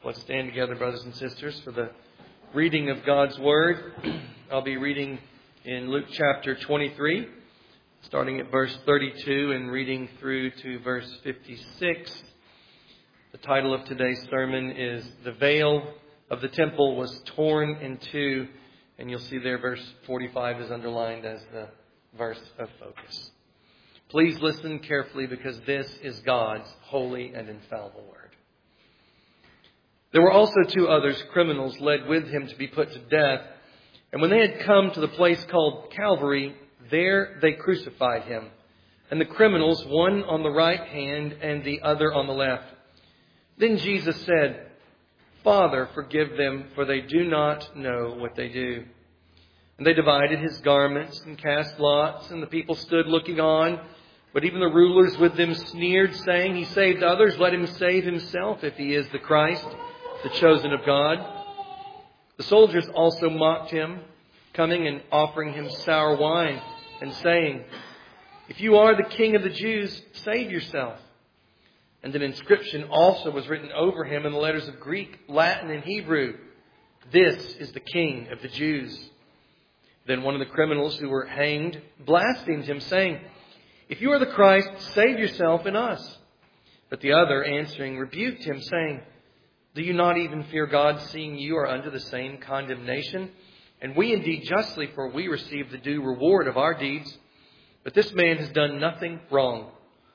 Let's stand together, brothers and sisters, for the reading of God's Word. I'll be reading in Luke chapter 23, starting at verse 32 and reading through to verse 56. The title of today's sermon is "The Veil of the Temple was Torn in Two," and you'll see there verse 45 is underlined as the verse of focus. Please listen carefully, because this is God's holy and infallible Word. There were also two others, criminals, led with him to be put to death. And when they had come to the place called Calvary, there they crucified him, and the criminals, one on the right hand and the other on the left. Then Jesus said, "Father, forgive them, for they do not know what they do." And they divided his garments and cast lots, and the people stood looking on. But even the rulers with them sneered, saying, "He saved others, let him save himself if he is the Christ, the chosen of God." The soldiers also mocked him, coming and offering him sour wine, and saying, "If you are the King of the Jews, save yourself." And an inscription also was written over him in the letters of Greek, Latin, and Hebrew, "This is the King of the Jews." Then one of the criminals who were hanged blasphemed him, saying, "If you are the Christ, save yourself and us." But the other, answering, rebuked him, saying, "Do you not even fear God, seeing you are under the same condemnation? And we indeed justly, for we receive the due reward of our deeds. But this man has done nothing wrong."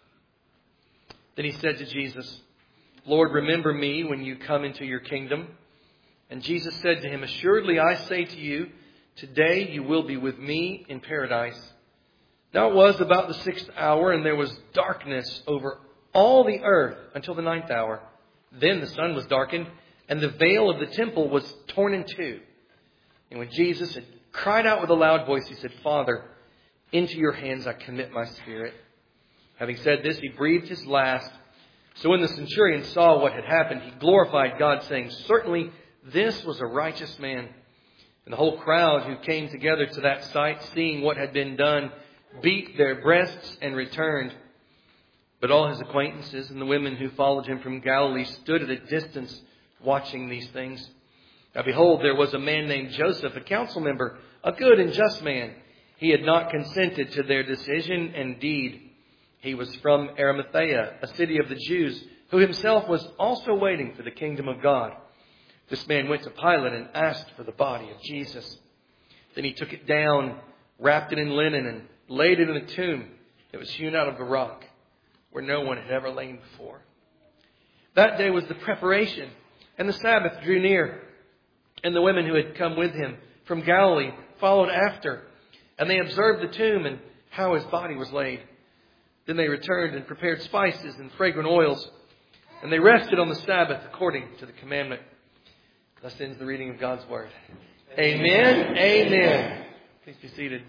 Then he said to Jesus, "Lord, remember me when you come into your kingdom." And Jesus said to him, "Assuredly I say to you, today you will be with me in paradise." Now it was about the 6th hour, and there was darkness over all the earth until the 9th hour. Then the sun was darkened, and the veil of the temple was torn in two. And when Jesus had cried out with a loud voice, he said, "Father, into your hands I commit my spirit." Having said this, he breathed his last. So when the centurion saw what had happened, he glorified God, saying, "Certainly this was a righteous man." And the whole crowd who came together to that sight, seeing what had been done, beat their breasts and returned. But all his acquaintances and the women who followed him from Galilee stood at a distance watching these things. Now behold, there was a man named Joseph, a council member, a good and just man. He had not consented to their decision. Indeed, he was from Arimathea, a city of the Jews, who himself was also waiting for the kingdom of God. This man went to Pilate and asked for the body of Jesus. Then he took it down, wrapped it in linen, and laid it in a tomb that was hewn out of the rock, where no one had ever lain before. That day was the preparation, and the Sabbath drew near. And the women who had come with him from Galilee followed after, and they observed the tomb and how his body was laid. Then they returned and prepared spices and fragrant oils, and they rested on the Sabbath according to the commandment. Thus ends the reading of God's Word. Amen. Amen. Please be seated.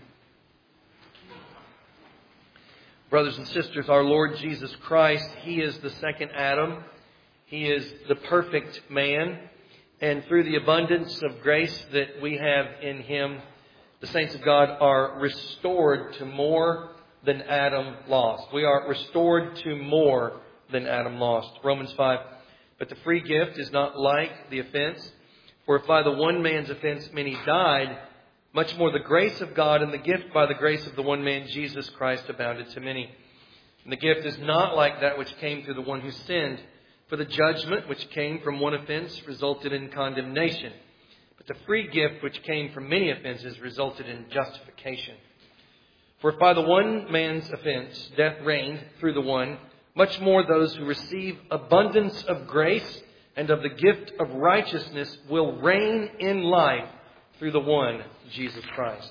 Brothers and sisters, our Lord Jesus Christ, He is the second Adam. He is the perfect man. And through the abundance of grace that we have in Him, the saints of God are restored to more than Adam lost. We are restored to more than Adam lost. Romans 5. But the free gift is not like the offense. For if by the one man's offense many died, much more the grace of God and the gift by the grace of the one man, Jesus Christ, abounded to many. And the gift is not like that which came through the one who sinned. For the judgment which came from one offense resulted in condemnation. But the free gift which came from many offenses resulted in justification. For if by the one man's offense death reigned through the one, much more those who receive abundance of grace and of the gift of righteousness will reign in life through the one, Jesus Christ.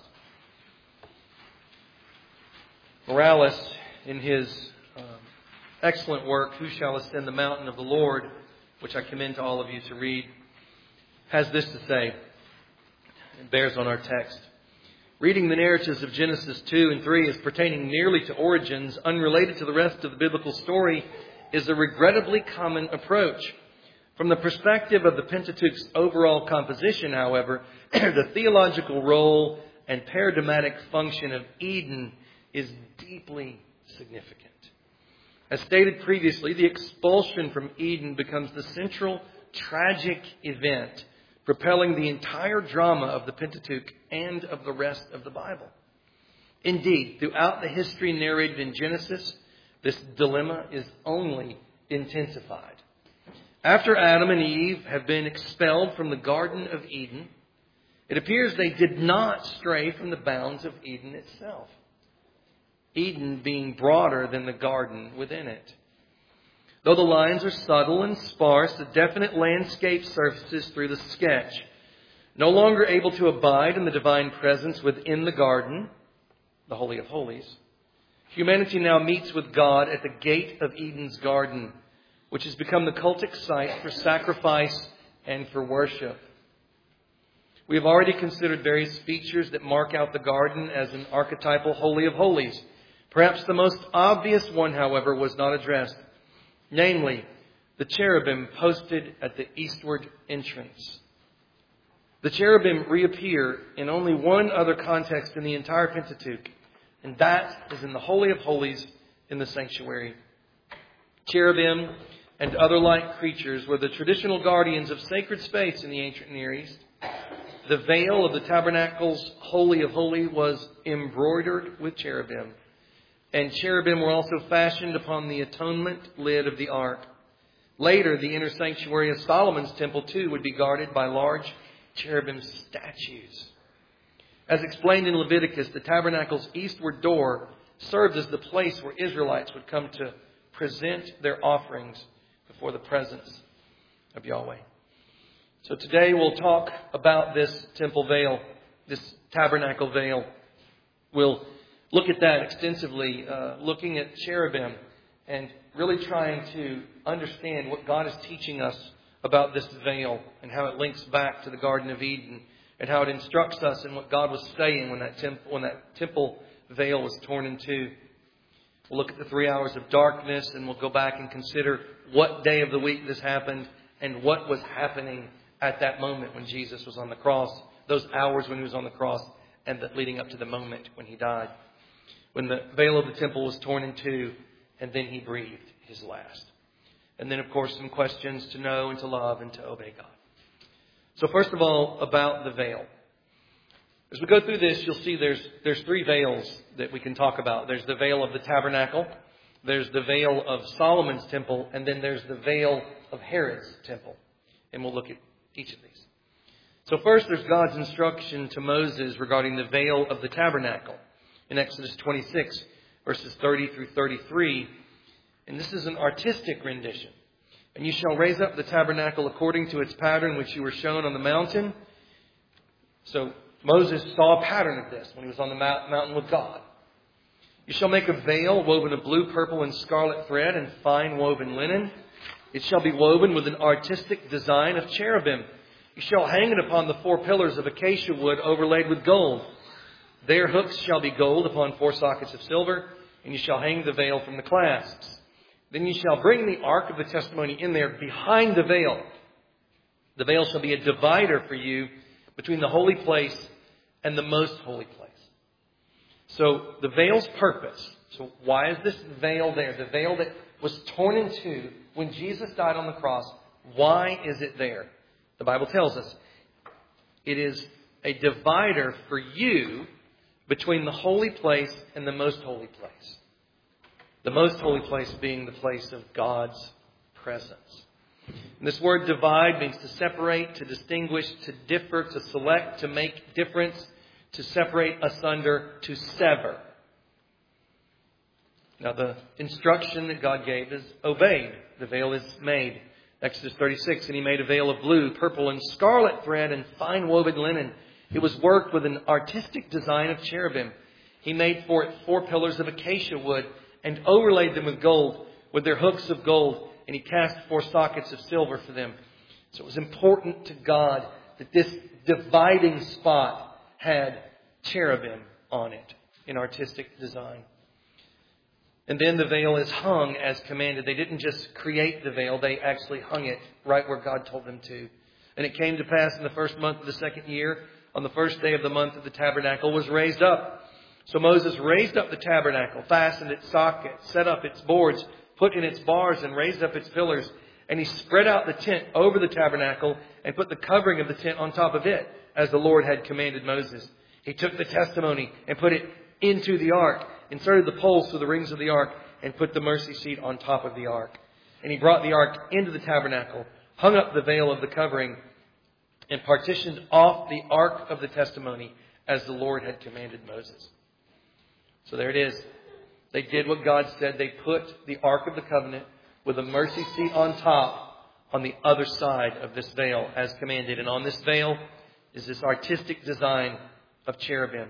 Morales, in his excellent work, Who Shall Ascend the Mountain of the Lord, which I commend to all of you to read, has this to say. It bears on our text. Reading the narratives of Genesis 2 and 3 as pertaining merely to origins, unrelated to the rest of the biblical story, is a regrettably common approach. From the perspective of the Pentateuch's overall composition, however, the theological role and paradigmatic function of Eden is deeply significant. As stated previously, the expulsion from Eden becomes the central tragic event propelling the entire drama of the Pentateuch and of the rest of the Bible. Indeed, throughout the history narrated in Genesis, this dilemma is only intensified. After Adam and Eve have been expelled from the Garden of Eden, it appears they did not stray from the bounds of Eden itself. Eden being broader than the garden within it. Though the lines are subtle and sparse, the definite landscape surfaces through the sketch. No longer able to abide in the divine presence within the garden, the Holy of Holies, humanity now meets with God at the gate of Eden's garden, which has become the cultic site for sacrifice and for worship. We have already considered various features that mark out the garden as an archetypal Holy of Holies. Perhaps the most obvious one, however, was not addressed. Namely, the cherubim posted at the eastward entrance. The cherubim reappear in only one other context in the entire Pentateuch, and that is in the Holy of Holies in the sanctuary. Cherubim and other like creatures were the traditional guardians of sacred space in the ancient Near East. The veil of the tabernacle's Holy of Holies was embroidered with cherubim. And cherubim were also fashioned upon the atonement lid of the ark. Later, the inner sanctuary of Solomon's temple, too, would be guarded by large cherubim statues. As explained in Leviticus, the tabernacle's eastward door served as the place where Israelites would come to present their offerings before the presence of Yahweh. So today we'll talk about this temple veil, this tabernacle veil. We'll look at that extensively, looking at cherubim and really trying to understand what God is teaching us about this veil and how it links back to the Garden of Eden and how it instructs us in what God was saying when that temple veil was torn in two. We'll look at the 3 hours of darkness, and we'll go back and consider what day of the week this happened and what was happening at that moment when Jesus was on the cross, those hours when he was on the cross, and leading up to the moment when he died. When the veil of the temple was torn in two, and then he breathed his last. And then, of course, some questions to know and to love and to obey God. So first of all, about the veil. As we go through this, you'll see there's 3 veils that we can talk about. There's the veil of the tabernacle, there's the veil of Solomon's temple, and then there's the veil of Herod's temple. And we'll look at each of these. So first, there's God's instruction to Moses regarding the veil of the tabernacle in Exodus 26, verses 30 through 33. And this is an artistic rendition. And you shall raise up the tabernacle according to its pattern which you were shown on the mountain. So Moses saw a pattern of this when he was on the mountain with God. You shall make a veil woven of blue, purple, and scarlet thread and fine woven linen. It shall be woven with an artistic design of cherubim. You shall hang it upon the 4 pillars of acacia wood overlaid with gold. Their hooks shall be gold upon 4 sockets of silver, and you shall hang the veil from the clasps. Then you shall bring the ark of the testimony in there behind the veil. The veil shall be a divider for you between the holy place and the most holy place. So the veil's purpose. So why is this veil there? The veil that was torn in two when Jesus died on the cross. Why is it there? The Bible tells us it is a divider for you between the holy place and the most holy place. The most holy place being the place of God's presence. And this word divide means to separate, to distinguish, to differ, to select, to make difference, to separate asunder, to sever. Now the instruction that God gave is obeyed. The veil is made. Exodus 36, and he made a veil of blue, purple, and scarlet thread and fine woven linen. It was worked with an artistic design of cherubim. He made for it 4 pillars of acacia wood and overlaid them with gold, with their hooks of gold. And he cast 4 sockets of silver for them. So it was important to God that this dividing spot had cherubim on it in artistic design. And then the veil is hung as commanded. They didn't just create the veil, they actually hung it right where God told them to. And it came to pass in the first month of the 2nd year, on the first day of the month, that the tabernacle was raised up. So Moses raised up the tabernacle, fastened its sockets, set up its boards, put in its bars, and raised up its pillars. And he spread out the tent over the tabernacle and put the covering of the tent on top of it, as the Lord had commanded Moses. He took the testimony and put it into the ark, inserted the poles through the rings of the ark, and put the mercy seat on top of the ark. And he brought the ark into the tabernacle, hung up the veil of the covering, and partitioned off the ark of the testimony as the Lord had commanded Moses. So there it is. They did what God said. They put the ark of the covenant with a mercy seat on top on the other side of this veil as commanded. And on this veil is this artistic design of cherubim.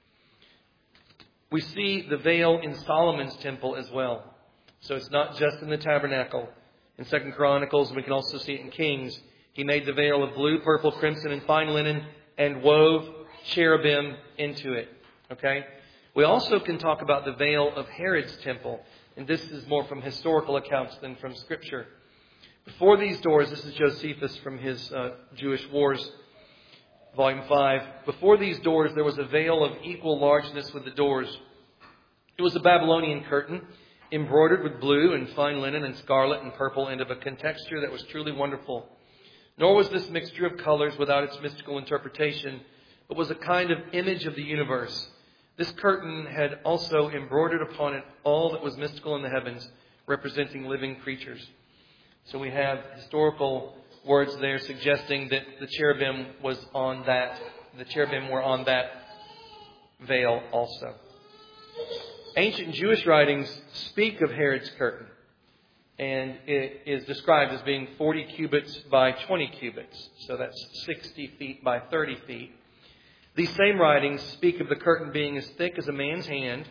We see the veil in Solomon's temple as well. So it's not just in the tabernacle. In 2 Chronicles, we can also see it in Kings. He made the veil of blue, purple, crimson, and fine linen and wove cherubim into it. Okay? We also can talk about the veil of Herod's temple. And this is more from historical accounts than from Scripture. Before these doors, this is Josephus from his Jewish Wars, Volume 5. Before these doors, there was a veil of equal largeness with the doors. It was a Babylonian curtain, embroidered with blue and fine linen and scarlet and purple, and of a contexture that was truly wonderful. Nor was this mixture of colors without its mystical interpretation, but was a kind of image of the universe. This curtain had also embroidered upon it all that was mystical in the heavens, representing living creatures. So we have historical words there suggesting that the cherubim were on that veil also. Ancient Jewish writings speak of Herod's curtain, and it is described as being 40 cubits by 20 cubits. So that's 60 feet by 30 feet. These same writings speak of the curtain being as thick as a man's hand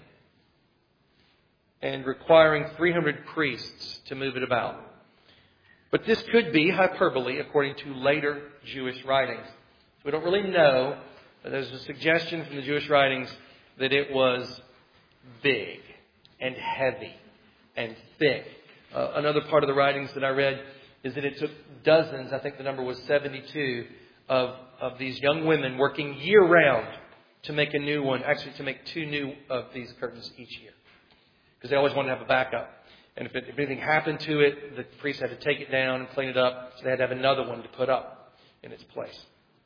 and requiring 300 priests to move it about. But this could be hyperbole according to later Jewish writings. We don't really know, but there's a suggestion from the Jewish writings that it was big and heavy and thick. Another part of the writings that I read is that it took dozens, I think the number was 72, of these young women working year-round to make a new one, actually to make 2 new of these curtains each year. Because they always wanted to have a backup. And if anything happened to it, the priest had to take it down and clean it up, so they had to have another one to put up in its place.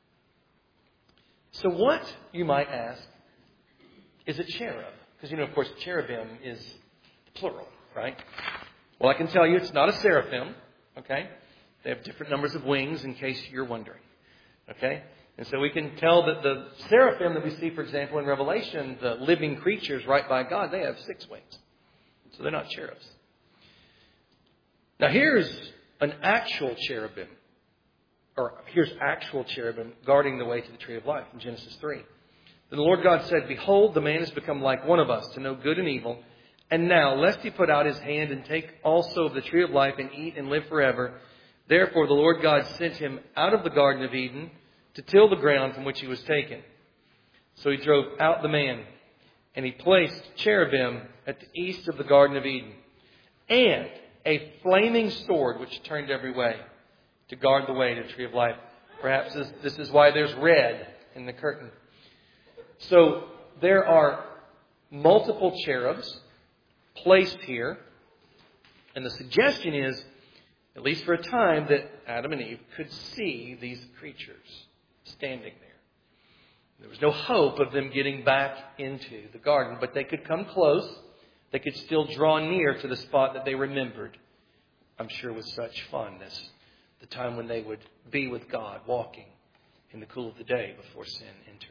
So what, you might ask, is a cherub? Because, of course, cherubim is plural, right? Well, I can tell you it's not a seraphim, okay? They have different numbers of wings, in case you're wondering, okay? And so we can tell that the seraphim that we see, for example, in Revelation, the living creatures right by God, they have 6 wings. So they're not cherubs. Now here's an actual cherubim, or here's actual cherubim guarding the way to the tree of life in Genesis 3. Then the Lord God said, "Behold, the man has become like one of us to know good and evil. And now, lest he put out his hand and take also of the tree of life and eat and live forever. Therefore the Lord God sent him out of the Garden of Eden to till the ground from which he was taken. So he drove out the man, and he placed cherubim at the east of the Garden of Eden, and a flaming sword which turned every way to guard the way to the tree of life." Perhaps this is why there's red in the curtain. So there are multiple cherubs placed here. And the suggestion is, at least for a time, that Adam and Eve could see these creatures standing there. There was no hope of them getting back into the garden, but they could come close. They could still draw near to the spot that they remembered, I'm sure with such fondness, the time when they would be with God, walking in the cool of the day before sin entered.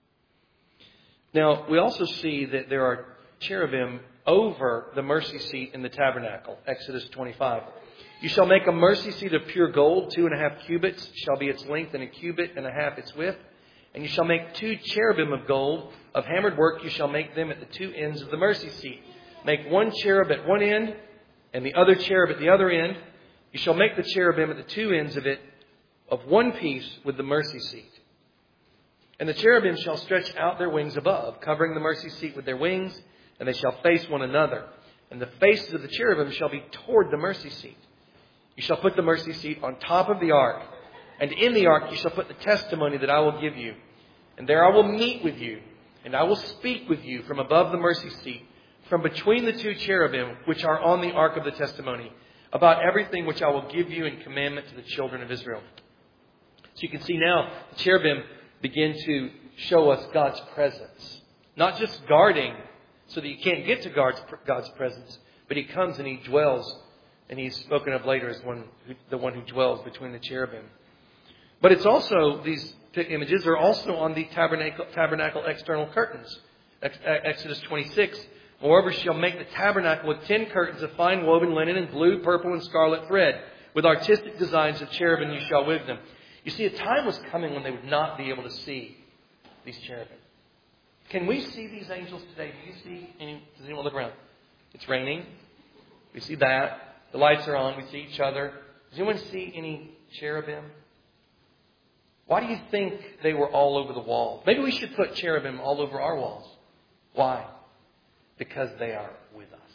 Now, we also see that there are cherubim over the mercy seat in the tabernacle, Exodus 25. "You shall make a mercy seat of pure gold, 2.5 cubits shall be its length, and 1.5 cubits its width. And you shall make 2 cherubim of gold, of hammered work. You shall make them at the 2 ends of the mercy seat. Make 1 cherub at one end, and the other cherub at the other end. You shall make the cherubim at the 2 ends of it, of one piece with the mercy seat. And the cherubim shall stretch out their wings above, covering the mercy seat with their wings, and they shall face one another. And the faces of the cherubim shall be toward the mercy seat. You shall put the mercy seat on top of the ark, and in the ark you shall put the testimony that I will give you. And there I will meet with you, and I will speak with you from above the mercy seat, from between the 2 cherubim which are on the ark of the testimony. about everything which I will give you in commandment to the children of Israel. So you can see now the cherubim begin to show us God's presence. Not just guarding so that you can't get to God's presence, but He comes and He dwells. And He's spoken of later as the one who dwells between the cherubim. But it's also, these images are also on the tabernacle external curtains. Exodus 26. Moreover, shall make the tabernacle with 10 curtains of fine woven linen and blue, purple, and scarlet thread. With artistic designs of cherubim you shall weave them. You see, a time was coming when they would not be able to see these cherubim. Can we see these angels today? Do you see any? Does anyone look around? It's raining. We see that. The lights are on. We see each other. Does anyone see any cherubim? Why do you think they were all over the wall? Maybe we should put cherubim all over our walls. Why? Because they are with us.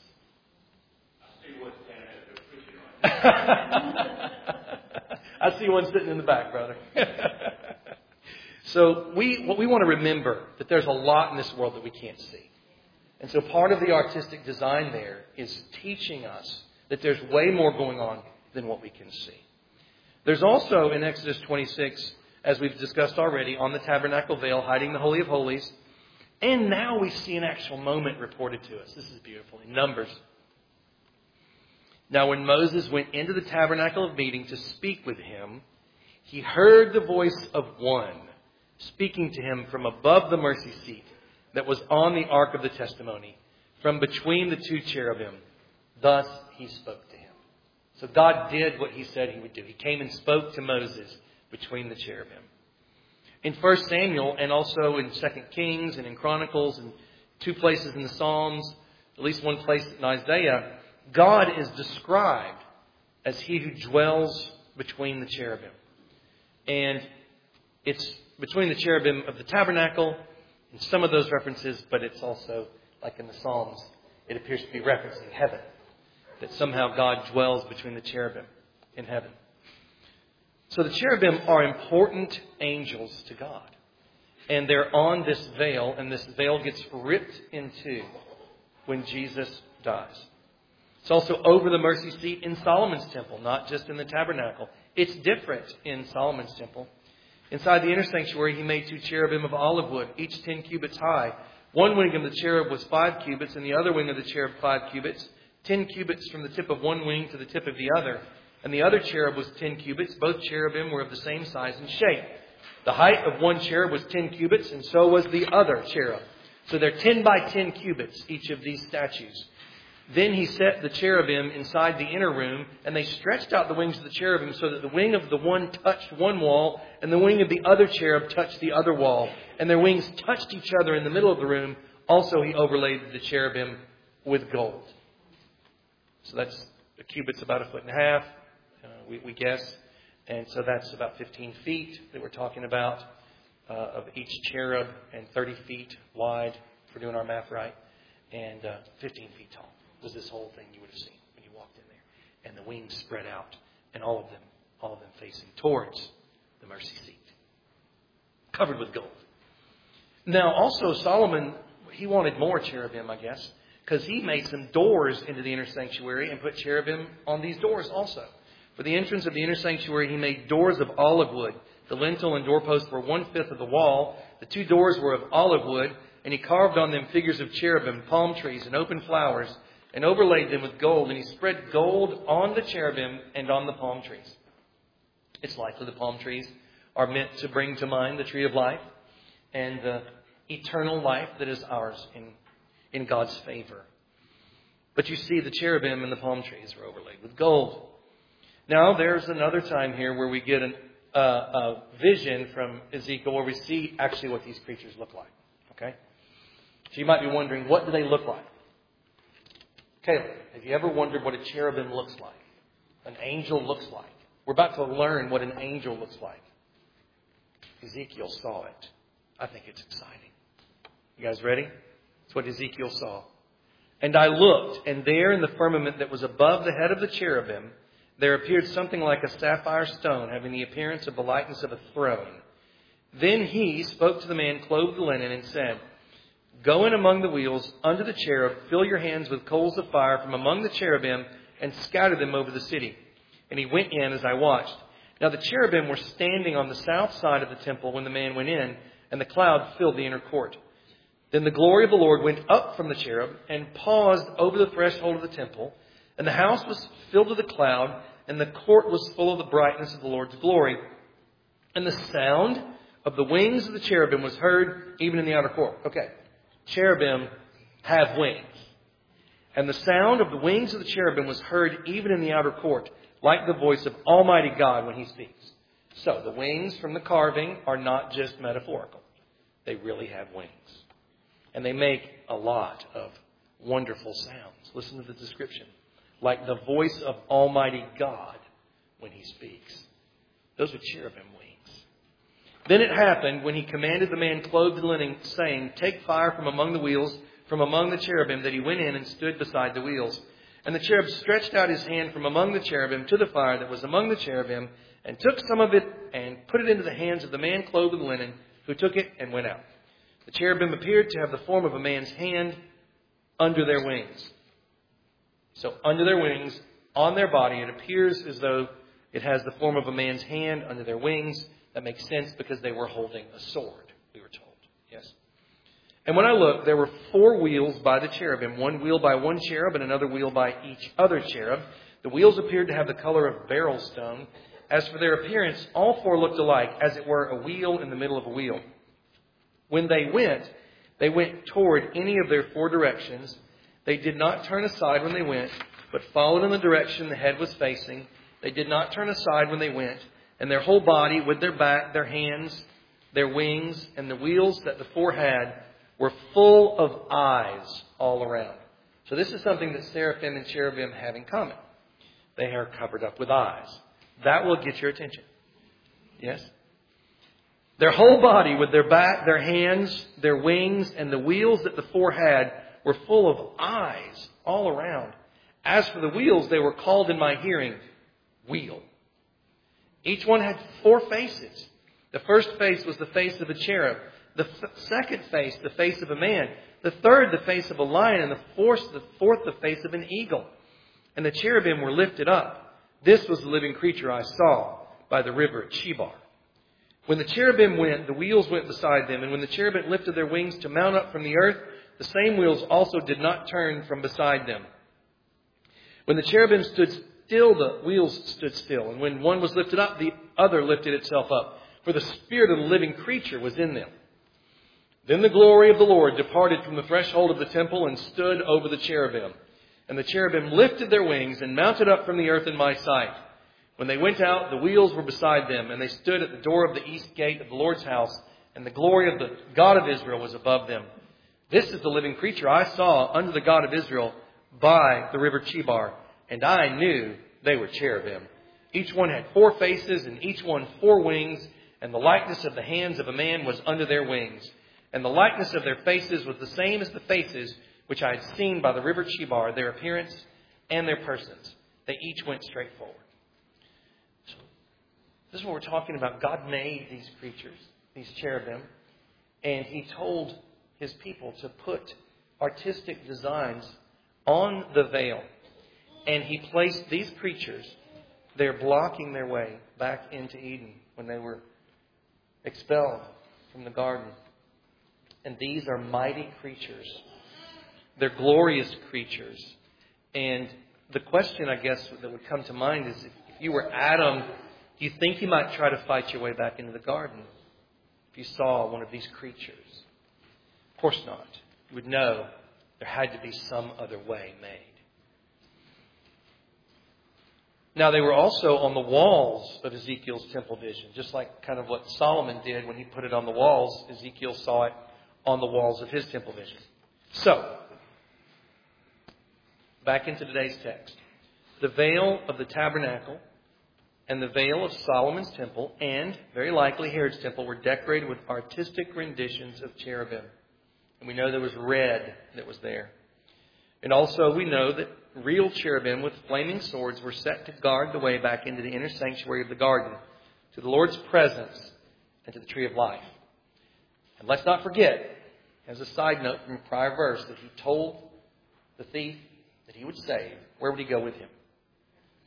I see one sitting in the back, brother. So what we want to remember that there's a lot in this world that we can't see. And so part of the artistic design there is teaching us that there's way more going on than what we can see. There's also in Exodus 26, as we've discussed already, on the tabernacle veil hiding the Holy of Holies. And now we see an actual moment reported to us. This is beautiful. In Numbers. Now when Moses went into the tabernacle of meeting to speak with him, he heard the voice of one speaking to him from above the mercy seat that was on the ark of the testimony, from between the two cherubim. Thus he spoke to him. So God did what He said He would do. He came and spoke to Moses between the cherubim. In 1 Samuel and also in 2 Kings and in Chronicles and 2 places in the Psalms, at least one place in Isaiah, God is described as He who dwells between the cherubim. And it's between the cherubim of the tabernacle in some of those references, but it's also, like in the Psalms, it appears to be referencing heaven. That somehow God dwells between the cherubim in heaven. So the cherubim are important angels to God. And they're on this veil, and this veil gets ripped in two when Jesus dies. It's also over the mercy seat in Solomon's temple, not just in the tabernacle. It's different in Solomon's temple. Inside the inner sanctuary, he made 2 cherubim of olive wood, each 10 cubits high. One wing of the cherub was 5 cubits, and the other wing of the cherub 5 cubits. 10 cubits from the tip of one wing to the tip of the other. And the other cherub was 10 cubits. Both cherubim were of the same size and shape. The height of one cherub was 10 cubits, and so was the other cherub. So they're 10 by 10 cubits, each of these statues. Then he set the cherubim inside the inner room, and they stretched out the wings of the cherubim so that the wing of the one touched one wall, and the wing of the other cherub touched the other wall. And their wings touched each other in the middle of the room. Also he overlaid the cherubim with gold. So that's a cubit's about 1.5 feet, we guess. And so that's about 15 feet that we're talking about of each cherub, and 30 feet wide, if we're doing our math right, and 15 feet tall was this whole thing you would have seen when you walked in there. And the wings spread out, and all of them facing towards the mercy seat, covered with gold. Now, also Solomon, he wanted more cherubim, I guess, because he made some doors into the inner sanctuary and put cherubim on these doors also. For the entrance of the inner sanctuary, he made doors of olive wood. The lintel and doorposts were 1/5 of the wall. The 2 doors were of olive wood, and he carved on them figures of cherubim, palm trees, and open flowers, and overlaid them with gold. And he spread gold on the cherubim and on the palm trees. It's likely the palm trees are meant to bring to mind the tree of life and the eternal life that is ours in God's favor. But you see, the cherubim and the palm trees are overlaid with gold. Now, there's another time here where we get a vision from Ezekiel where we see actually what these creatures look like. Okay? So you might be wondering, what do they look like? Caleb, have you ever wondered what a cherubim looks like? An angel looks like? We're about to learn what an angel looks like. Ezekiel saw it. I think it's exciting. You guys ready? That's what Ezekiel saw. And I looked, and there in the firmament that was above the head of the cherubim, there appeared something like a sapphire stone, having the appearance of the likeness of a throne. Then he spoke to the man clothed in linen and said, "Go in among the wheels under the cherub, fill your hands with coals of fire from among the cherubim, and scattered them over the city. And he went in as I watched. Now the cherubim were standing on the south side of the temple when the man went in, and the cloud filled the inner court. Then the glory of the Lord went up from the cherub and paused over the threshold of the temple, and the house was filled with a cloud, and the court was full of the brightness of the Lord's glory. And the sound of the wings of the cherubim was heard even in the outer court. Okay, cherubim have wings. And the sound of the wings of the cherubim was heard even in the outer court, like the voice of Almighty God when he speaks. So the wings from the carving are not just metaphorical. They really have wings. And they make a lot of wonderful sounds. Listen to the description. Like the voice of Almighty God when he speaks. Those are cherubim wings. Then it happened when he commanded the man clothed in linen, saying, take fire from among the wheels, from among the cherubim, that he went in and stood beside the wheels. And the cherub stretched out his hand from among the cherubim to the fire that was among the cherubim, and took some of it and put it into the hands of the man clothed in linen, who took it and went out. The cherubim appeared to have the form of a man's hand under their wings. So under their wings, on their body, it appears as though it has the form of a man's hand under their wings. That makes sense because they were holding a sword, we were told. Yes. And when I looked, there were 4 wheels by the cherubim, one wheel by one cherub and another wheel by each other cherub. The wheels appeared to have the color of beryl stone. As for their appearance, all 4 looked alike, as it were a wheel in the middle of a wheel. When they went toward any of their 4 directions. They did not turn aside when they went, but followed in the direction the head was facing. They did not turn aside when they went, and their whole body, with their back, their hands, their wings, and the wheels that the 4 had, were full of eyes all around. So this is something that seraphim and cherubim have in common. They are covered up with eyes. That will get your attention. Yes? Their whole body, with their back, their hands, their wings, and the wheels that the 4 had, were full of eyes all around. As for the wheels, they were called in my hearing, wheel. Each one had 4 faces. The first face was the face of a cherub. The second face, the face of a man. The third, the face of a lion. And the fourth, the face of an eagle. And the cherubim were lifted up. This was the living creature I saw by the river Chebar. When the cherubim went, the wheels went beside them. And when the cherubim lifted their wings to mount up from the earth, the same wheels also did not turn from beside them. When the cherubim stood still, the wheels stood still. And when one was lifted up, the other lifted itself up. For the spirit of the living creature was in them. Then the glory of the Lord departed from the threshold of the temple and stood over the cherubim. And the cherubim lifted their wings and mounted up from the earth in my sight. When they went out, the wheels were beside them, and they stood at the door of the east gate of the Lord's house, and the glory of the God of Israel was above them. This is the living creature I saw under the God of Israel by the river Chebar, and I knew they were cherubim. Each one had 4 faces, and each one 4 wings, and the likeness of the hands of a man was under their wings. And the likeness of their faces was the same as the faces which I had seen by the river Chebar, their appearance and their persons. They each went straight forward. So, this is what we're talking about. God made these creatures, these cherubim, and he told his people to put artistic designs on the veil. And he placed these creatures there blocking their way back into Eden when they were expelled from the garden. And these are mighty creatures. They're glorious creatures. And the question, I guess, that would come to mind is if you were Adam, do you think you might try to fight your way back into the garden if you saw one of these creatures? Of course not. You would know there had to be some other way made. Now, they were also on the walls of Ezekiel's temple vision, just like kind of what Solomon did when he put it on the walls. Ezekiel saw it on the walls of his temple vision. So, back into today's text. The veil of the tabernacle and the veil of Solomon's temple and, very likely, Herod's temple were decorated with artistic renditions of cherubim. And we know there was red that was there. And also we know that real cherubim with flaming swords were set to guard the way back into the inner sanctuary of the garden, to the Lord's presence and to the tree of life. And let's not forget, as a side note from a prior verse, that he told the thief that he would save. Where would he go with him?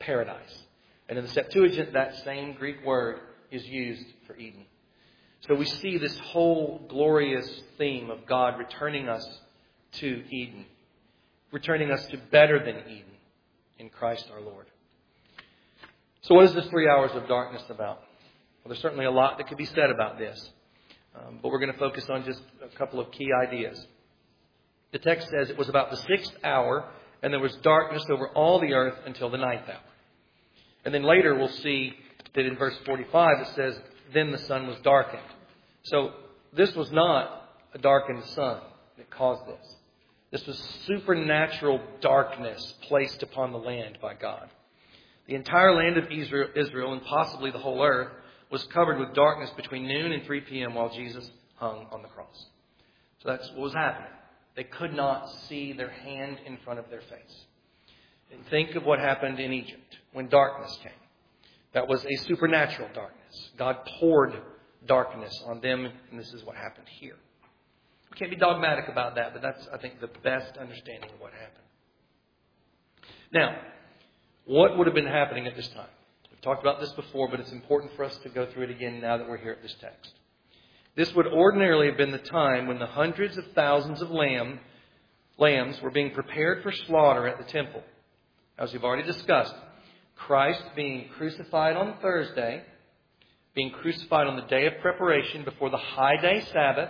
paradise. And in the Septuagint, that same Greek word is used for Eden. So we see this whole glorious theme of God returning us to Eden, returning us to better than Eden in Christ our Lord. So what is this 3 hours of darkness about? Well, there's certainly a lot that could be said about this, but we're going to focus on just a couple of key ideas. The text says it was about the 6th hour, and there was darkness over all the earth until the 9th hour. And then later we'll see that in verse 45 it says, then the sun was darkened. So this was not a darkened sun that caused this. This was supernatural darkness placed upon the land by God. The entire land of Israel, and possibly the whole earth, was covered with darkness between noon and 3 p.m. while Jesus hung on the cross. So that's what was happening. They could not see their hand in front of their face. And think of what happened in Egypt when darkness came. That was a supernatural darkness. God poured darkness on them, and this is what happened here. We can't be dogmatic about that, but that's, I think, the best understanding of what happened. Now, what would have been happening at this time? We've talked about this before, but it's important for us to go through it again now that we're here at this text. This would ordinarily have been the time when the hundreds of thousands of lambs were being prepared for slaughter at the temple. As we've already discussed, Christ being crucified on Thursday, being crucified on the day of preparation before the high day Sabbath,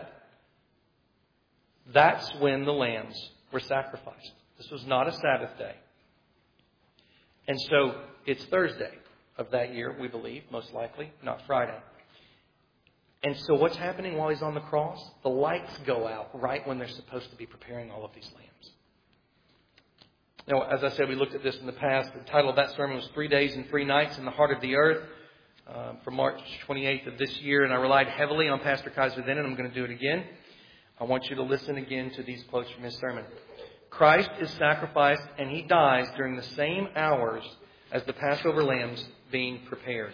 that's when the lambs were sacrificed. This was not a Sabbath day. And so it's Thursday of that year, we believe, most likely, not Friday. And so what's happening while he's on the cross? The lights go out right when they're supposed to be preparing all of these lambs. Now, as I said, we looked at this in the past. The title of that sermon was 3 Days and 3 Nights in the Heart of the Earth from March 28th of this year. And I relied heavily on Pastor Kaiser then, and I'm going to do it again. I want you to listen again to these quotes from his sermon. Christ is sacrificed and he dies during the same hours as the Passover lambs being prepared.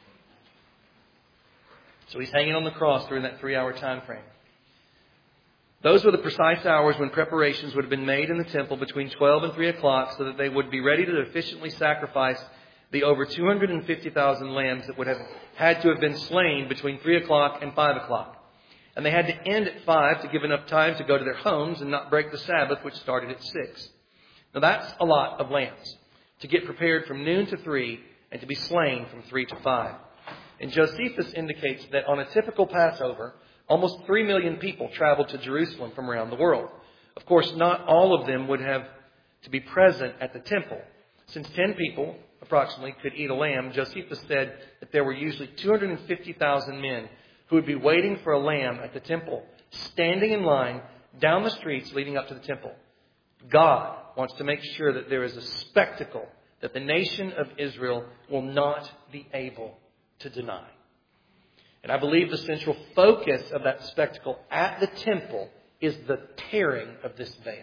So he's hanging on the cross during that 3-hour time frame. Those were the precise hours when preparations would have been made in the temple between 12 and 3 o'clock so that they would be ready to efficiently sacrifice the over 250,000 lambs that would have had to have been slain between 3 o'clock and 5 o'clock. And they had to end at 5 to give enough time to go to their homes and not break the Sabbath, which started at 6. Now that's a lot of lambs to get prepared from noon to 3 and to be slain from 3 to 5. And Josephus indicates that on a typical Passover, almost 3 million people traveled to Jerusalem from around the world. Of course, not all of them would have to be present at the temple. Since 10 people, approximately, could eat a lamb, Josephus said that there were usually 250,000 men who would be waiting for a lamb at the temple, standing in line down the streets leading up to the temple. God wants to make sure that there is a spectacle that the nation of Israel will not be able to deny. And I believe the central focus of that spectacle at the temple is the tearing of this veil.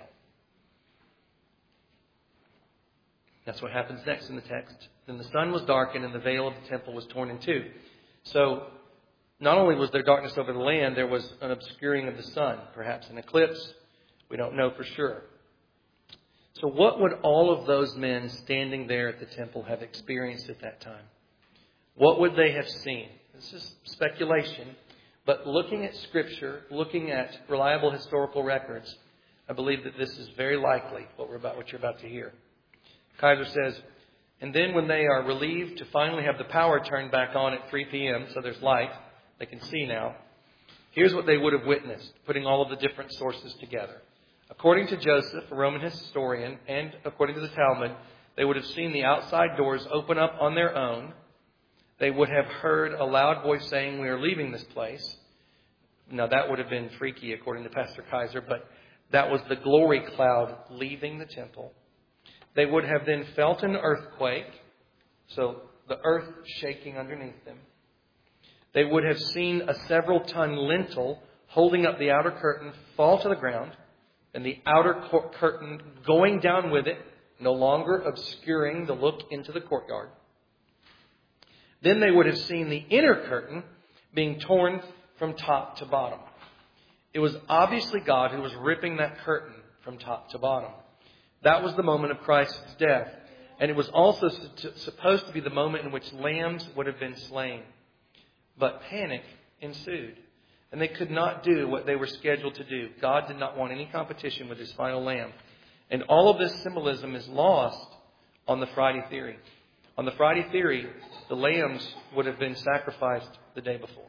That's what happens next in the text. Then the sun was darkened and the veil of the temple was torn in two. So not only was there darkness over the land, there was an obscuring of the sun, perhaps an eclipse. We don't know for sure. So what would all of those men standing there at the temple have experienced at that time? What would they have seen? This is speculation, but looking at Scripture, looking at reliable historical records, I believe that this is very likely what you're about to hear. Kaiser says, and then when they are relieved to finally have the power turned back on at 3 p.m., so there's light, they can see now, here's what they would have witnessed, putting all of the different sources together. According to Joseph, a Roman historian, and according to the Talmud, they would have seen the outside doors open up on their own. They would have heard a loud voice saying, we are leaving this place. Now that would have been freaky according to Pastor Kaiser, but that was the glory cloud leaving the temple. They would have then felt an earthquake, so the earth shaking underneath them. They would have seen a several-ton lintel holding up the outer curtain fall to the ground, and the outer curtain going down with it, no longer obscuring the look into the courtyard. Then they would have seen the inner curtain being torn from top to bottom. It was obviously God who was ripping that curtain from top to bottom. That was the moment of Christ's death. And it was also supposed to be the moment in which lambs would have been slain. But panic ensued. And they could not do what they were scheduled to do. God did not want any competition with His final lamb. And all of this symbolism is lost on the Friday theory. On the Friday theory, the lambs would have been sacrificed the day before.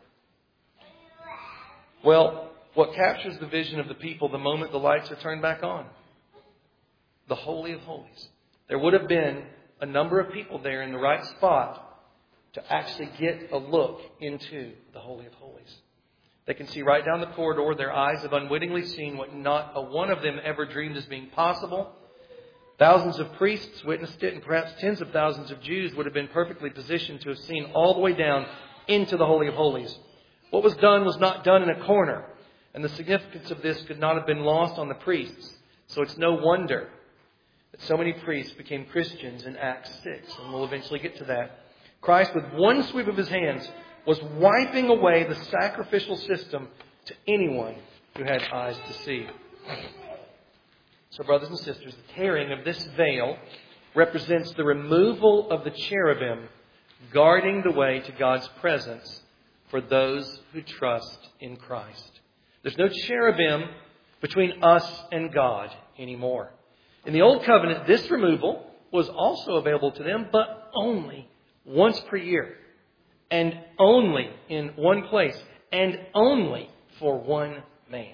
Well, what captures the vision of the people the moment the lights are turned back on? The Holy of Holies. There would have been a number of people there in the right spot to actually get a look into the Holy of Holies. They can see right down the corridor. Their eyes have unwittingly seen what not a one of them ever dreamed as being possible. Thousands of priests witnessed it, and perhaps tens of thousands of Jews would have been perfectly positioned to have seen all the way down into the Holy of Holies. What was done was not done in a corner, and the significance of this could not have been lost on the priests. So it's no wonder that so many priests became Christians in Acts 6, and we'll eventually get to that. Christ, with one sweep of His hands, was wiping away the sacrificial system to anyone who had eyes to see. So, brothers and sisters, the tearing of this veil represents the removal of the cherubim guarding the way to God's presence for those who trust in Christ. There's no cherubim between us and God anymore. In the Old Covenant, this removal was also available to them, but only once per year. And only in one place. And only for one man.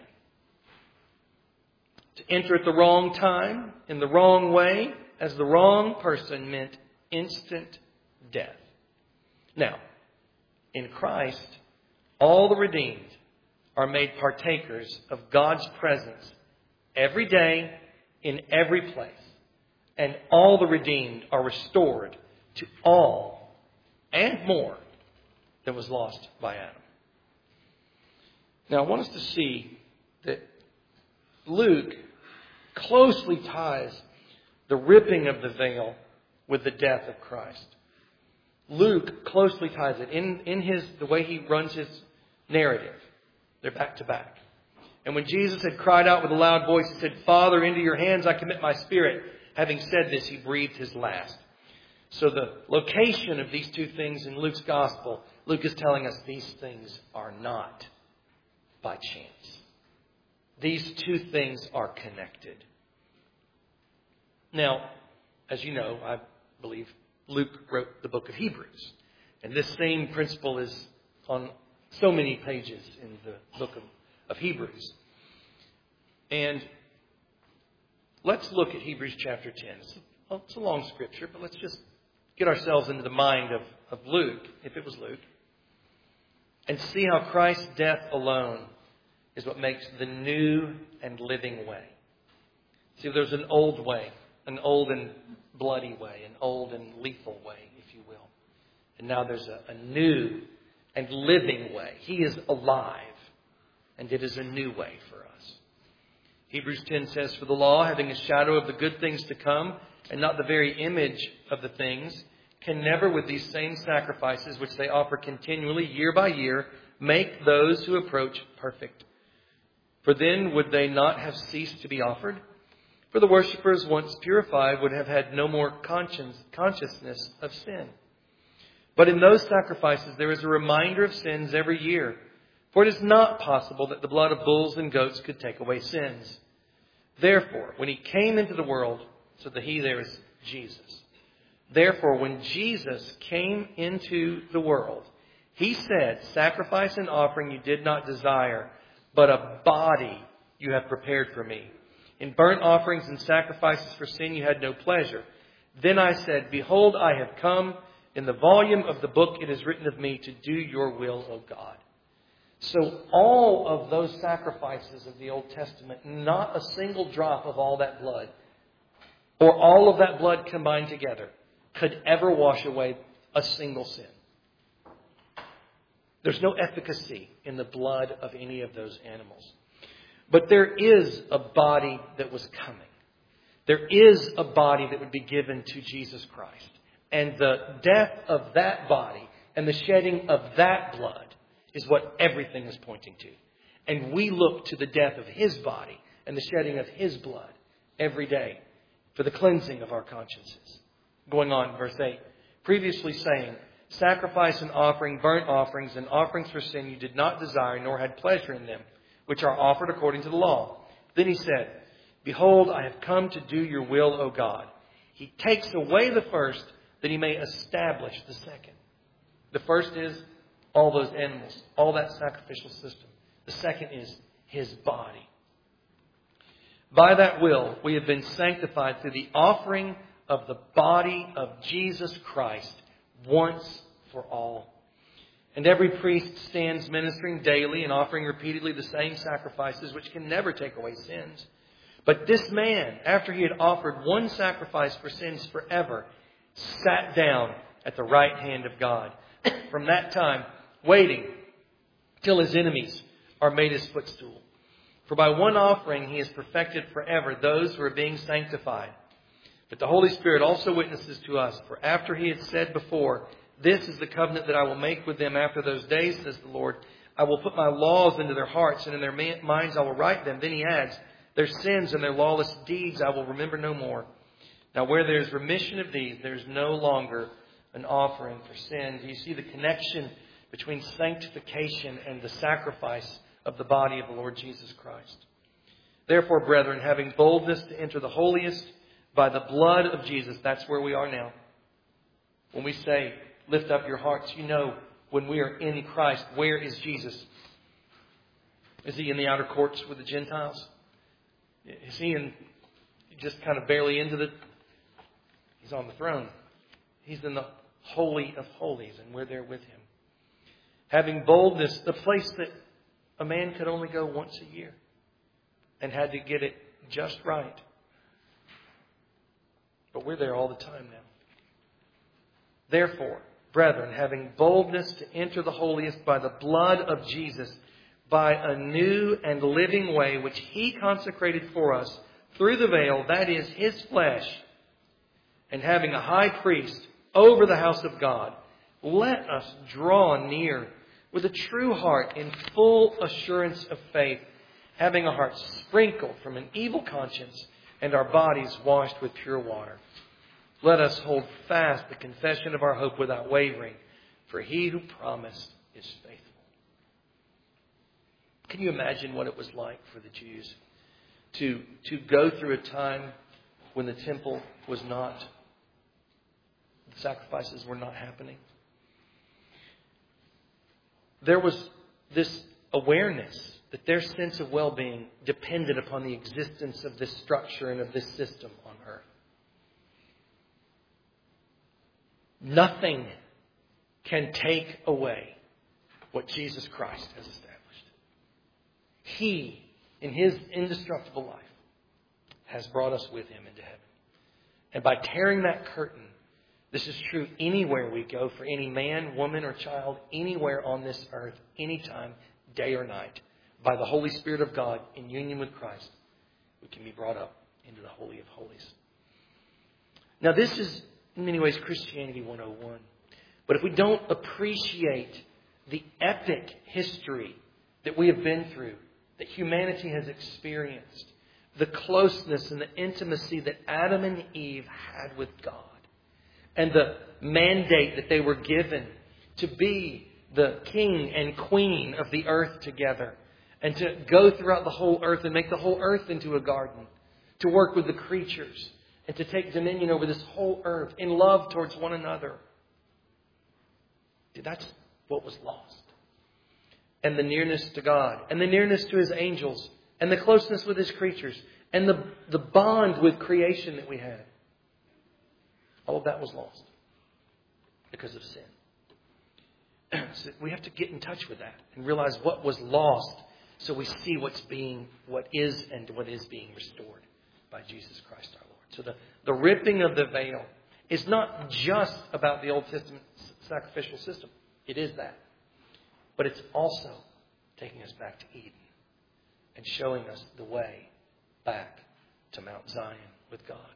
To enter at the wrong time, in the wrong way, as the wrong person meant instant death. Now, in Christ, all the redeemed are made partakers of God's presence every day, in every place. And all the redeemed are restored to all and more than was lost by Adam. Now, I want us to see that Luke closely ties the ripping of the veil with the death of Christ. Luke closely ties it in the way he runs his narrative. They're back to back. And when Jesus had cried out with a loud voice, He said, "Father, into your hands I commit my spirit." Having said this, He breathed His last. So the location of these two things in Luke's gospel, Luke is telling us these things are not by chance. These two things are connected. Now, as you know, I believe Luke wrote the book of Hebrews. And this same principle is on so many pages in the book of Hebrews. And let's look at Hebrews chapter 10. It's a long scripture, but let's just get ourselves into the mind of Luke, if it was Luke, and see how Christ's death alone is what makes the new and living way. See, there's an old way, an old and bloody way, an old and lethal way, if you will. And now there's a new and living way. He is alive, and it is a new way for us. Hebrews 10 says, "For the law, having a shadow of the good things to come, and not the very image of the things, can never with these same sacrifices which they offer continually year by year make those who approach perfect. For then would they not have ceased to be offered? For the worshippers, once purified, would have had no more consciousness of sin. But in those sacrifices there is a reminder of sins every year. For it is not possible that the blood of bulls and goats could take away sins. Therefore, when He came into the world," so the He there is Jesus. "Therefore, when Jesus came into the world, He said, 'Sacrifice and offering you did not desire, but a body you have prepared for me. In burnt offerings and sacrifices for sin you had no pleasure. Then I said, Behold, I have come. In the volume of the book it is written of me to do your will, O God.'" So all of those sacrifices of the Old Testament, not a single drop of all that blood, or all of that blood combined together, could ever wash away a single sin. There's no efficacy in the blood of any of those animals. But there is a body that was coming. There is a body that would be given to Jesus Christ. And the death of that body and the shedding of that blood is what everything is pointing to. And we look to the death of His body and the shedding of His blood every day for the cleansing of our consciences. Going on, verse 8. Previously saying, sacrifice and offering, burnt offerings, and offerings for sin you did not desire, nor had pleasure in them, which are offered according to the law. Then he said, behold, I have come to do your will, O God. He takes away the first, that he may establish the second. The first is all those animals, all that sacrificial system. The second is his body. By that will, we have been sanctified through the offering of the body of Jesus Christ once for all. And every priest stands ministering daily and offering repeatedly the same sacrifices which can never take away sins. But this man, after he had offered one sacrifice for sins forever, sat down at the right hand of God. From that time, waiting till his enemies are made his footstool. For by one offering he has perfected forever those who are being sanctified. But the Holy Spirit also witnesses to us, for after he had said before, this is the covenant that I will make with them after those days, says the Lord. I will put my laws into their hearts, and in their minds I will write them. Then he adds, their sins and their lawless deeds I will remember no more. Now where there is remission of these, there is no longer an offering for sin. Do you see the connection between sanctification and the sacrifice of the body of the Lord Jesus Christ? Therefore, brethren, having boldness to enter the holiest by the blood of Jesus, that's where we are now. When we say, lift up your hearts, you know, when we are in Christ, where is Jesus? Is he in the outer courts with the Gentiles? Is he just kind of barely into the... He's on the throne. He's in the Holy of Holies, and we're there with him. Having boldness, the place that a man could only go once a year and had to get it just right. But we're there all the time now. Therefore, brethren, having boldness to enter the holiest by the blood of Jesus, by a new and living way which he consecrated for us through the veil, that is his flesh, and having a high priest over the house of God, let us draw near with a true heart in full assurance of faith, having a heart sprinkled from an evil conscience and our bodies washed with pure water. Let us hold fast the confession of our hope without wavering, for he who promised is faithful. Can you imagine what it was like for the Jews to go through a time when the temple was not, the sacrifices were not happening? There was this awareness that their sense of well-being depended upon the existence of this structure and of this system on earth. Nothing can take away what Jesus Christ has established. He, in his indestructible life, has brought us with him into heaven. And by tearing that curtain, this is true anywhere we go, for any man, woman, or child, anywhere on this earth, anytime, day or night. By the Holy Spirit of God, in union with Christ, we can be brought up into the Holy of Holies. Now this is, in many ways, Christianity 101. But if we don't appreciate the epic history that we have been through, that humanity has experienced, the closeness and the intimacy that Adam and Eve had with God, and the mandate that they were given to be the king and queen of the earth together, and to go throughout the whole earth and make the whole earth into a garden, to work with the creatures, and to take dominion over this whole earth in love towards one another. That's what was lost. And the nearness to God, and the nearness to his angels, and the closeness with his creatures, and the bond with creation that we had. All of that was lost because of sin. So we have to get in touch with that and realize what was lost, so we see what is being restored by Jesus Christ our Lord. So the ripping of the veil is not just about the Old Testament sacrificial system. It is that. But it's also taking us back to Eden and showing us the way back to Mount Zion with God.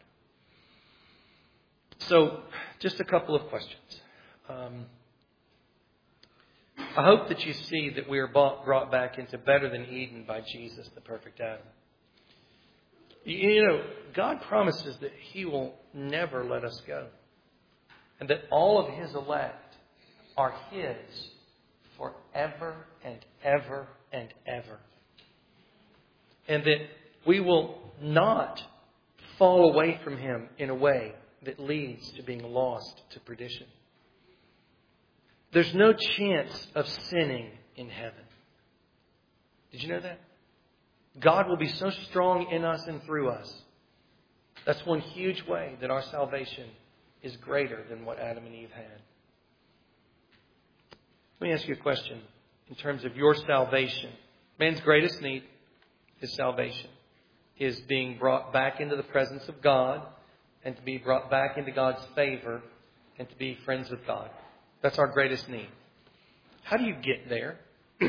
So, just a couple of questions. I hope that you see that we are brought back into better than Eden by Jesus, the perfect Adam. You know, God promises that he will never let us go. and that all of His elect are His forever and ever and ever. And that we will not fall away from Him in a way that leads to being lost to perdition. There's no chance of sinning in heaven. Did you know that? God will be so strong in us and through us. That's one huge way that our salvation is greater than what Adam and Eve had. Let me ask you a question in terms of your salvation. Man's greatest need is salvation, is being brought back into the presence of God and to be brought back into God's favor and to be friends with God. That's our greatest need. How do you get there?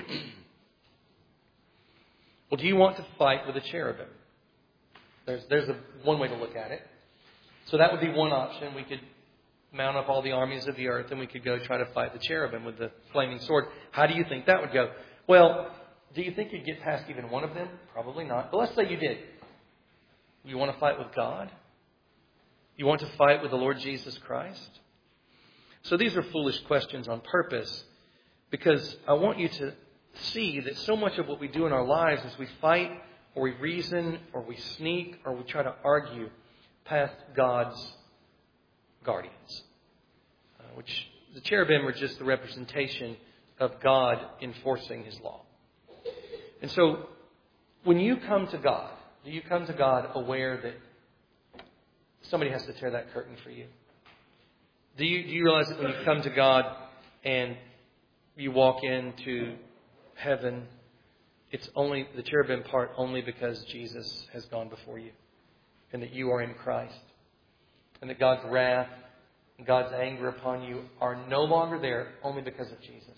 Well, do you want to fight with a cherubim? There's one way to look at it. So that would be one option. We could mount up all the armies of the earth and we could go try to fight the cherubim with the flaming sword. How do you think that would go? Well, do you think you'd get past even one of them? Probably not. But let's say you did. You want to fight with God? You want to fight with the Lord Jesus Christ? So these are foolish questions on purpose, because I want you to see that so much of what we do in our lives is we fight or we reason or we sneak or we try to argue past God's guardians, which the cherubim are just the representation of God enforcing His law. And so when you come to God, do you come to God aware that somebody has to tear that curtain for you? Do you realize that when you come to God and you walk into heaven, it's only the cherubim part only because Jesus has gone before you and that you are in Christ, and that God's wrath and God's anger upon you are no longer there only because of Jesus?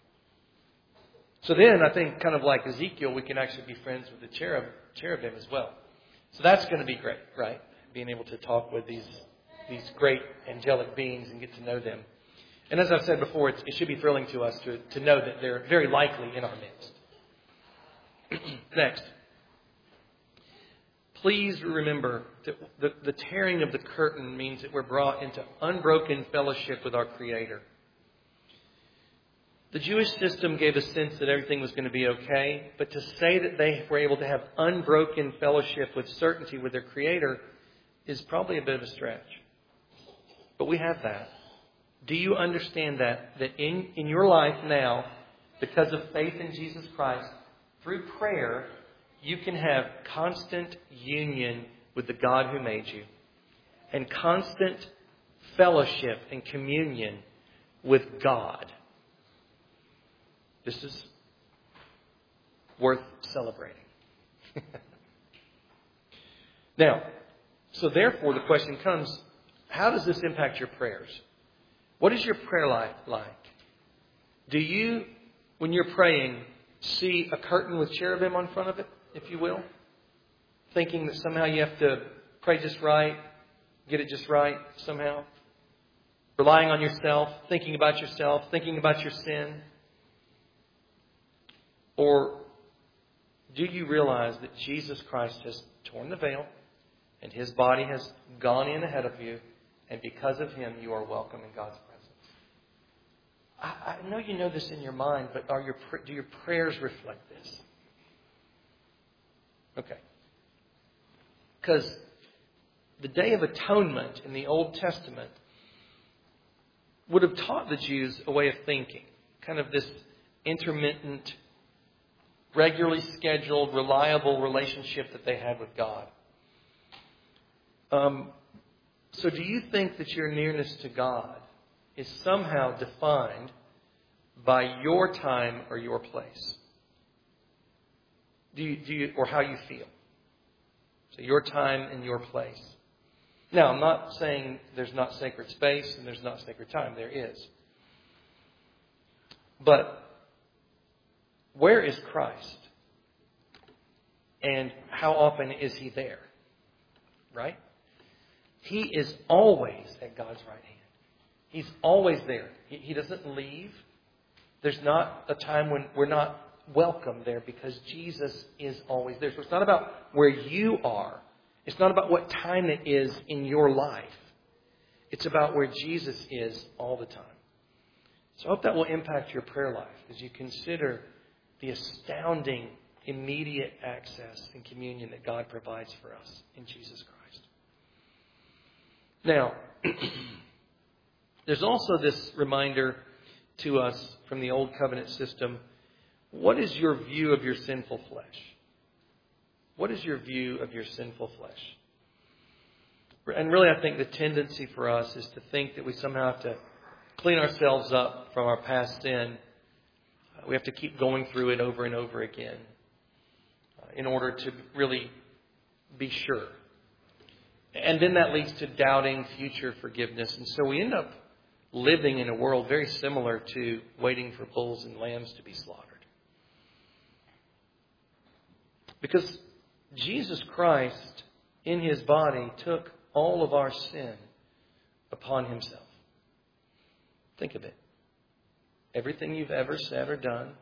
So then I think, kind of like Ezekiel, we can actually be friends with the cherubim as well. So that's going to be great, right? Being able to talk with these great angelic beings and get to know them. And as I've said before, it should be thrilling to us to know that they're very likely in our midst. Next. Please remember that the tearing of the curtain means that we're brought into unbroken fellowship with our Creator. The Jewish system gave a sense that everything was going to be okay, but to say that they were able to have unbroken fellowship with certainty with their Creator is probably a bit of a stretch. But we have that. Do you understand that in your life now, because of faith in Jesus Christ, through prayer, you can have constant union with the God who made you, and constant fellowship and communion with God? This is worth celebrating. Now, so therefore the question comes, how does this impact your prayers? What is your prayer life like? Do you, when you're praying, see a curtain with cherubim on front of it, if you will? Thinking that somehow you have to pray just right, get it just right somehow? Relying on yourself, thinking about your sin? Or do you realize that Jesus Christ has torn the veil and His body has gone in ahead of you, and because of Him you are welcome in God's presence? I know you know this in your mind, but do your prayers reflect this? Okay. Because the Day of Atonement in the Old Testament would have taught the Jews a way of thinking, kind of this intermittent, regularly scheduled, reliable relationship that they had with God. So do you think that your nearness to God is somehow defined by your time or your place? Do you, or how you feel? So your time and your place. Now, I'm not saying there's not sacred space and there's not sacred time. There is. But where is Christ? And how often is He there? Right? He is always at God's right hand. He's always there. He doesn't leave. There's not a time when we're not welcome there, because Jesus is always there. So it's not about where you are. It's not about what time it is in your life. It's about where Jesus is all the time. So I hope that will impact your prayer life as you consider the astounding, immediate access and communion that God provides for us in Jesus Christ. Now, there's also this reminder to us from the Old Covenant system. What is your view of your sinful flesh? What is your view of your sinful flesh? And really, I think the tendency for us is to think that we somehow have to clean ourselves up from our past sin. We have to keep going through it over and over again in order to really be sure. And then that leads to doubting future forgiveness. And so we end up living in a world very similar to waiting for bulls and lambs to be slaughtered. Because Jesus Christ, in His body, took all of our sin upon Himself. Think of it. Everything you've ever said or done,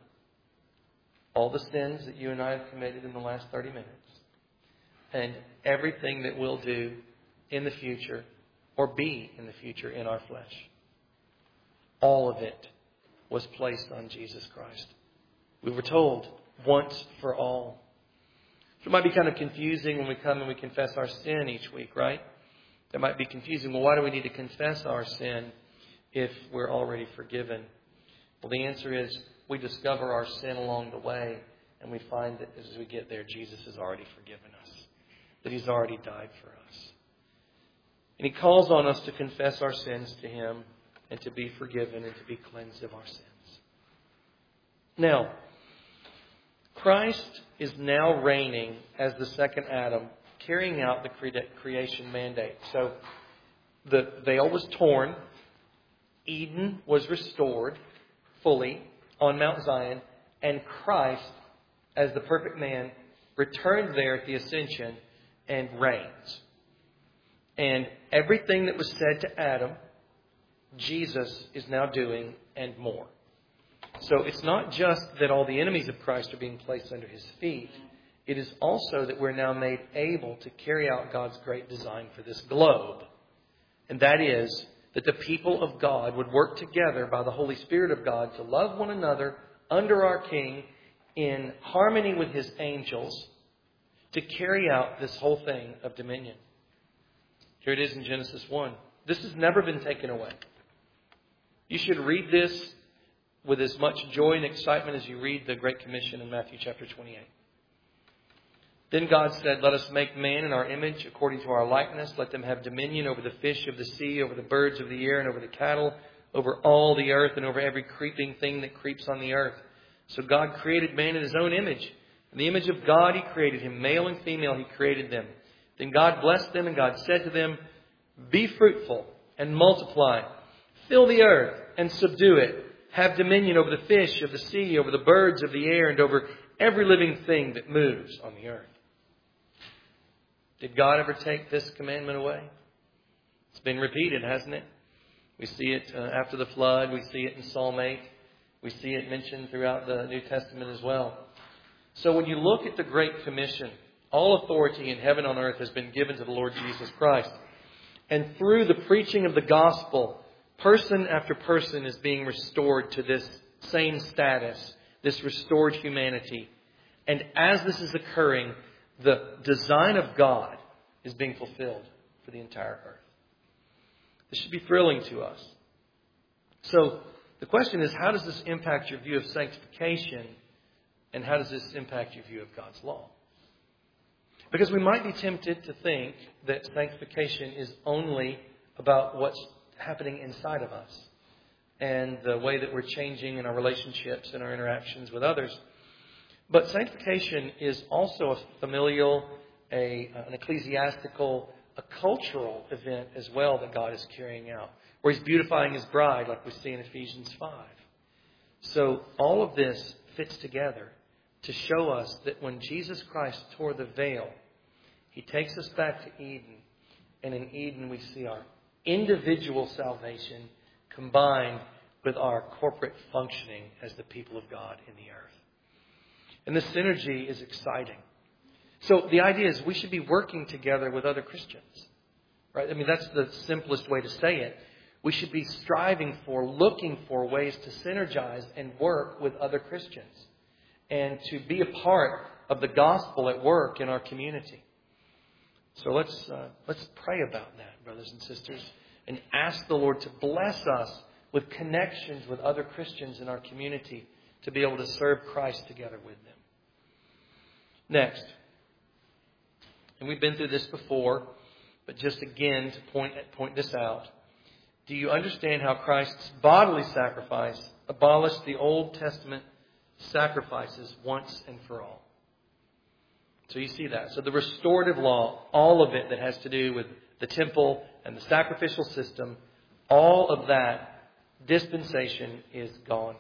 all the sins that you and I have committed in the last 30 minutes, and everything that we'll do in the future or be in the future in our flesh. All of it was placed on Jesus Christ. We were told once for all. So it might be kind of confusing when we come and we confess our sin each week, right? That might be confusing. Well, why do we need to confess our sin if we're already forgiven? Well, the answer is we discover our sin along the way, and we find that as we get there, Jesus has already forgiven us, that He's already died for us. And He calls on us to confess our sins to Him and to be forgiven and to be cleansed of our sins. Now, Christ is now reigning as the second Adam, carrying out the creation mandate. So the veil was torn. Eden was restored fully on Mount Zion. And Christ, as the perfect man, returned there at the ascension and reigns. And everything that was said to Adam, Jesus is now doing and more. So it's not just that all the enemies of Christ are being placed under His feet. It is also that we're now made able to carry out God's great design for this globe. And that is that the people of God would work together by the Holy Spirit of God to love one another under our King in harmony with His angels to carry out this whole thing of dominion. Here it is in Genesis 1. This has never been taken away. You should read this with as much joy and excitement as you read the Great Commission in Matthew chapter 28. Then God said, "Let us make man in our image, according to our likeness. Let them have dominion over the fish of the sea, over the birds of the air, and over the cattle, over all the earth, and over every creeping thing that creeps on the earth." So God created man in His own image. In the image of God He created him. Male and female He created them. Then God blessed them, and God said to them, "Be fruitful and multiply. Fill the earth and subdue it. Have dominion over the fish of the sea, over the birds of the air, and over every living thing that moves on the earth." Did God ever take this commandment away? It's been repeated, hasn't it? We see it after the flood. We see it in Psalm 8. We see it mentioned throughout the New Testament as well. So when you look at the Great Commission, all authority in heaven and on earth has been given to the Lord Jesus Christ. And through the preaching of the gospel, person after person is being restored to this same status, this restored humanity. And as this is occurring, the design of God is being fulfilled for the entire earth. This should be thrilling to us. So the question is, how does this impact your view of sanctification? And how does this impact your view of God's law? Because we might be tempted to think that sanctification is only about what's happening inside of us and the way that we're changing in our relationships and our interactions with others. But sanctification is also a familial, an ecclesiastical, a cultural event as well that God is carrying out, where He's beautifying His bride like we see in Ephesians 5. So all of this fits together to show us that when Jesus Christ tore the veil, He takes us back to Eden. And in Eden we see our individual salvation combined with our corporate functioning as the people of God in the earth. And the synergy is exciting. So the idea is we should be working together with other Christians. Right? I mean, that's the simplest way to say it. We should be striving for, looking for ways to synergize and work with other Christians and to be a part of the gospel at work in our community. So let's pray about that, brothers and sisters, and ask the Lord to bless us with connections with other Christians in our community to be able to serve Christ together with them. Next, and we've been through this before, but just again to point this out. Do you understand how Christ's bodily sacrifice abolished the Old Testament sacrifices once and for all? So you see that. So the restorative law, all of it that has to do with the temple and the sacrificial system, all of that dispensation is gone.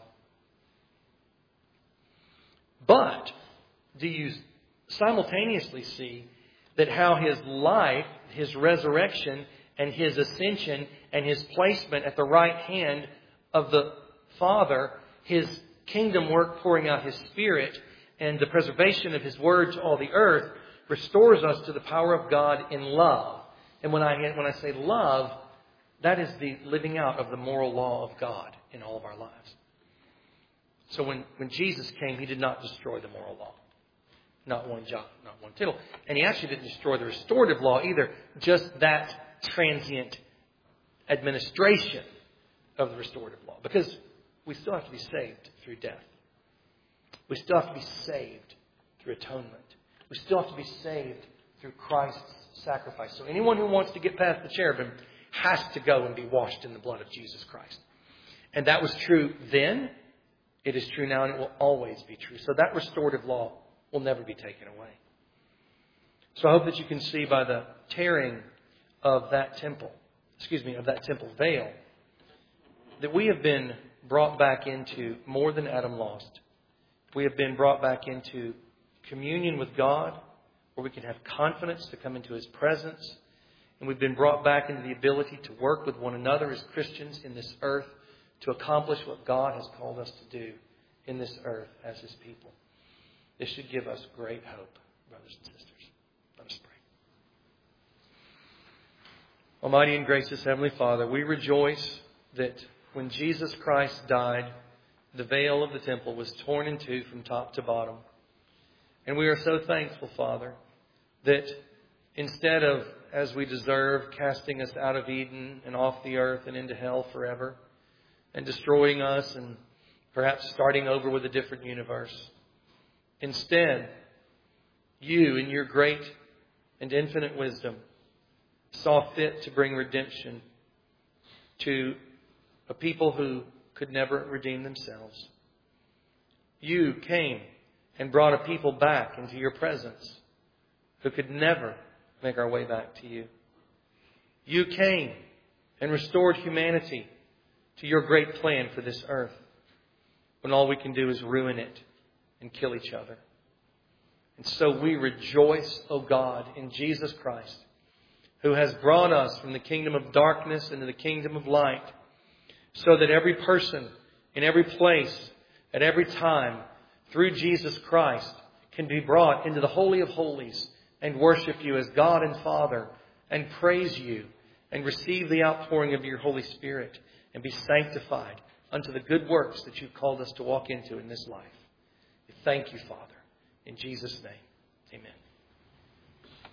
But do you simultaneously see that how His life, His resurrection, and His ascension and His placement at the right hand of the Father, His kingdom work pouring out His Spirit, and the preservation of His Word to all the earth restores us to the power of God in love. And when I say love, that is the living out of the moral law of God in all of our lives. So when Jesus came, He did not destroy the moral law. Not one jot, not one tittle. And He actually didn't destroy the restorative law either. Just that transient administration of the restorative law. Because we still have to be saved through death. We still have to be saved through atonement. We still have to be saved through Christ's sacrifice. So anyone who wants to get past the cherubim has to go and be washed in the blood of Jesus Christ. And that was true then. It is true now, and it will always be true. So that restorative law will never be taken away. So I hope that you can see by the tearing of that temple veil, that we have been brought back into more than Adam lost. We have been brought back into communion with God, where we can have confidence to come into His presence. And we've been brought back into the ability to work with one another as Christians in this earth to accomplish what God has called us to do in this earth as His people. This should give us great hope, brothers and sisters. Let us pray. Almighty and gracious Heavenly Father, we rejoice that when Jesus Christ died, the veil of the temple was torn in two from top to bottom. And we are so thankful, Father, that instead of, as we deserve, casting us out of Eden and off the earth and into hell forever, and destroying us and perhaps starting over with a different universe, instead, You, in Your great and infinite wisdom, saw fit to bring redemption to a people who could never redeem themselves. You came and brought a people back into Your presence who could never make our way back to You. You came and restored humanity to Your great plan for this earth, when all we can do is ruin it and kill each other. And so we rejoice, O God, in Jesus Christ, who has brought us from the kingdom of darkness into the kingdom of light, so that every person, in every place, at every time, through Jesus Christ, can be brought into the Holy of Holies and worship You as God and Father, and praise You, and receive the outpouring of Your Holy Spirit, and be sanctified unto the good works that You've called us to walk into in this life. We thank You, Father. In Jesus' name, amen.